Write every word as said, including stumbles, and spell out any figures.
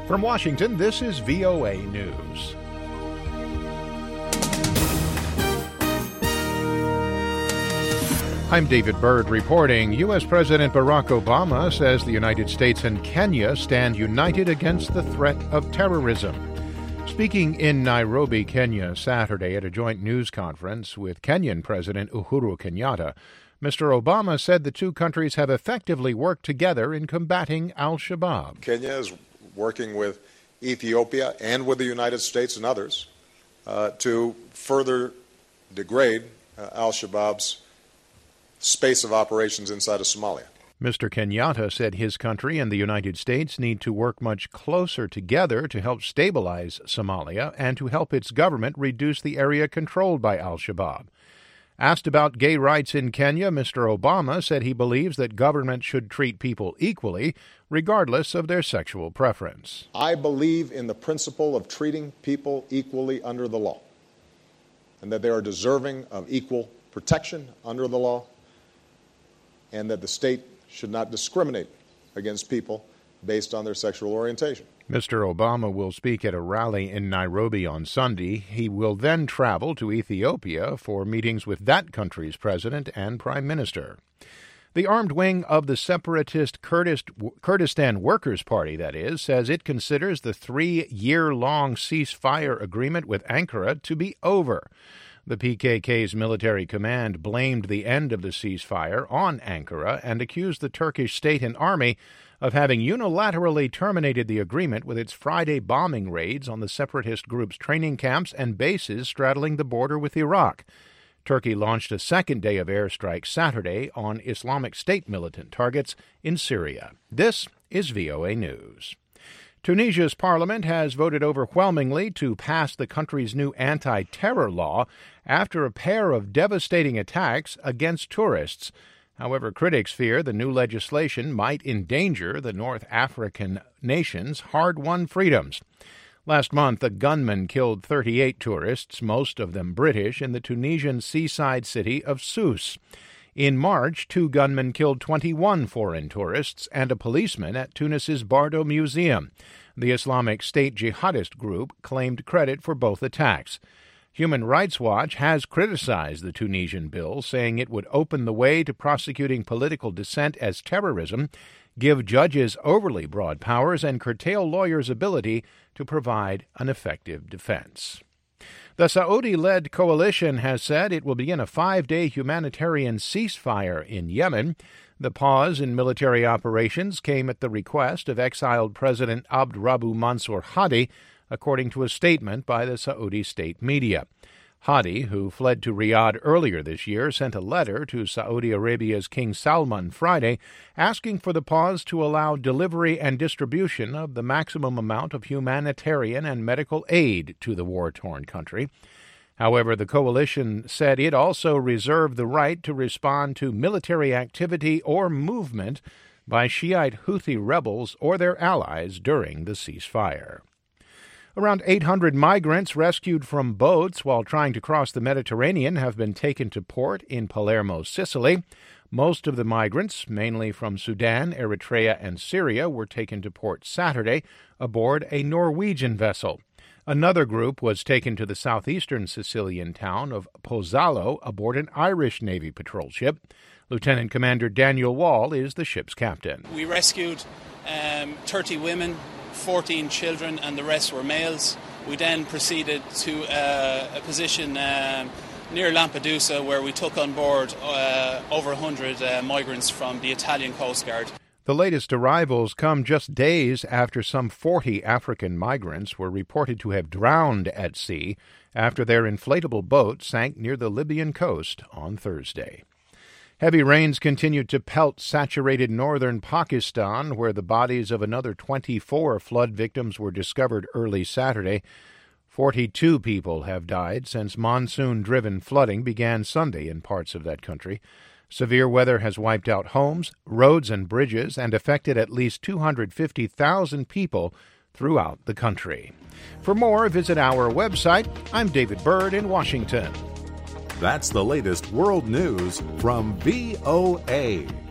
From Washington, this is V O A News. I'm David Byrd reporting. U S. President Barack Obama says the United States and Kenya stand united against the threat of terrorism. Speaking in Nairobi, Kenya, Saturday at a joint news conference with Kenyan President Uhuru Kenyatta, Mister Obama said the two countries have effectively worked together in combating al-Shabaab. Kenya is working with Ethiopia and with the United States and others uh, to further degrade uh, al-Shabaab's space of operations inside of Somalia. Mister Kenyatta said his country and the United States need to work much closer together to help stabilize Somalia and to help its government reduce the area controlled by al-Shabaab. Asked about gay rights in Kenya, Mister Obama said he believes that government should treat people equally, regardless of their sexual preference. I believe in the principle of treating people equally under the law, and that they are deserving of equal protection under the law, and that the state should not discriminate against people based on their sexual orientation. Mister Obama will speak at a rally in Nairobi on Sunday. He will then travel to Ethiopia for meetings with that country's president and prime minister. The armed wing of the separatist Kurdistan Workers' Party, that is, says it considers the three-year-long ceasefire agreement with Ankara to be over. The P K K's military command blamed the end of the ceasefire on Ankara and accused the Turkish state and army of having unilaterally terminated the agreement with its Friday bombing raids on the separatist group's training camps and bases straddling the border with Iraq. Turkey launched a second day of airstrikes Saturday on Islamic State militant targets in Syria. This is V O A News. Tunisia's parliament has voted overwhelmingly to pass the country's new anti-terror law after a pair of devastating attacks against tourists. However, critics fear the new legislation might endanger the North African nation's hard-won freedoms. Last month, a gunman killed thirty-eight tourists, most of them British, in the Tunisian seaside city of Sousse. In March, two gunmen killed twenty-one foreign tourists and a policeman at Tunis's Bardo Museum. The Islamic State jihadist group claimed credit for both attacks. Human Rights Watch has criticized the Tunisian bill, saying it would open the way to prosecuting political dissent as terrorism, give judges overly broad powers, and curtail lawyers' ability to provide an effective defense. The Saudi-led coalition has said it will begin a five-day humanitarian ceasefire in Yemen. The pause in military operations came at the request of exiled President Abd Rabbu Mansur Hadi, according to a statement by the Saudi state media. Hadi, who fled to Riyadh earlier this year, sent a letter to Saudi Arabia's King Salman Friday asking for the pause to allow delivery and distribution of the maximum amount of humanitarian and medical aid to the war-torn country. However, the coalition said it also reserved the right to respond to military activity or movement by Shiite Houthi rebels or their allies during the ceasefire. Around eight hundred migrants rescued from boats while trying to cross the Mediterranean have been taken to port in Palermo, Sicily. Most of the migrants, mainly from Sudan, Eritrea, and Syria, were taken to port Saturday aboard a Norwegian vessel. Another group was taken to the southeastern Sicilian town of Pozzallo aboard an Irish Navy patrol ship. Lieutenant Commander Daniel Wall is the ship's captain. We rescued um, thirty women, fourteen children, and the rest were males. We then proceeded to uh, a position um, near Lampedusa where we took on board uh, over one hundred uh, migrants from the Italian Coast Guard. The latest arrivals come just days after some forty African migrants were reported to have drowned at sea after their inflatable boat sank near the Libyan coast on Thursday. Heavy rains continued to pelt saturated northern Pakistan, where the bodies of another twenty-four flood victims were discovered early Saturday. Forty-two people have died since monsoon-driven flooding began Sunday in parts of that country. Severe weather has wiped out homes, roads, and bridges and affected at least two hundred fifty thousand people throughout the country. For more, visit our website. I'm David Byrd in Washington. That's the latest world news from V O A.